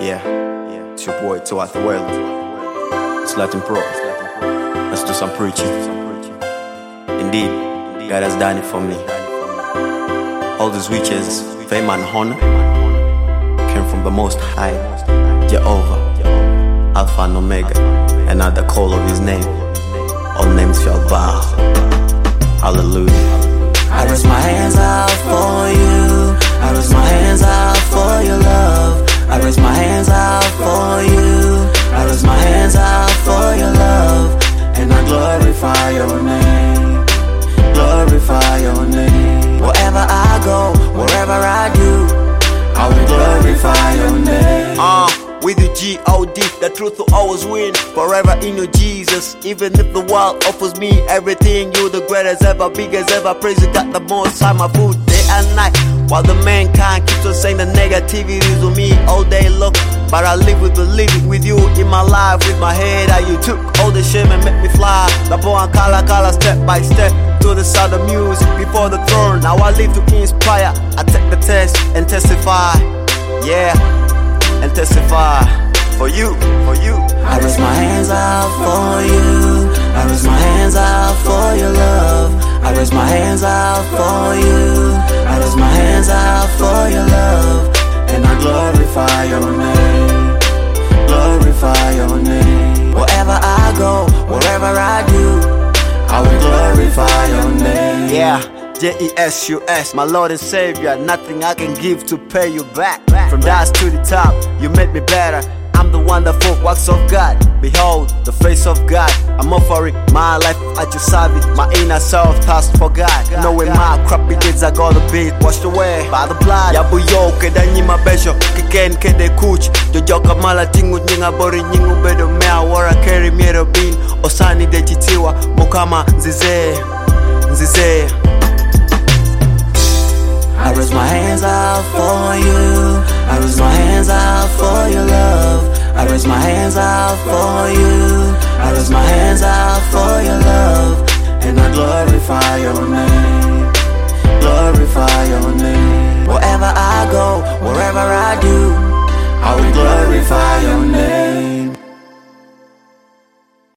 Yeah, it's your boy Tuat the World. It's Latin Pro. Let's do some preaching. Indeed, God has done it for me. All these riches, fame and honor came from the Most High, Jehovah, Alpha and Omega, and at the call of His name, all names shall bow. Hallelujah. I raise my hands out for you. I raise my hands out for your love. I raise my hands out for you. I raise my hands out for your love. And I glorify your name. Glorify your name. Wherever I go, wherever I do, I will glorify your name. With you G-O-D, the truth will always win. Forever in you Jesus. Even if the world offers me everything, you the greatest ever, biggest ever. Praise you, got the most time, my food day and night. While the mankind keeps on saying the negativities with me all day long, but I live with believing with you in my life. With my head how you took all the shame and make me fly. The boy and color step by step to the sound of music before the throne. Now I live to inspire. I take the test and testify. Yeah, and testify for you, for you. I raise my hands out for you. I raise my hands out for your love. I raise my hands out for you. I raise my hands out for your love. And I glorify your name. Glorify your name. Wherever I go, wherever I do, I will glorify your name. Yeah, Jesus, my Lord and Savior. Nothing I can give to pay you back. From dust to the top, you made me better. I'm the wonderful works of God. Behold the face of God. I'm offering my life at your service. My inner self thirst for God. Knowing my crappy deeds are gonna be washed away by the blood. Yabu yo kedanyi mabesho kiken kede kuch. Jojo kamala tingu nyinga bori nyingu bedo mea wara keri miero bin. Osani de chitiwa mukama nzize nzize. I raise my hands out for you. I raise my hands out for your love. I raise my hands out for you. I raise my hands out for your love. And I glorify your name. Glorify your name. Wherever I go, wherever I do, I will glorify your name.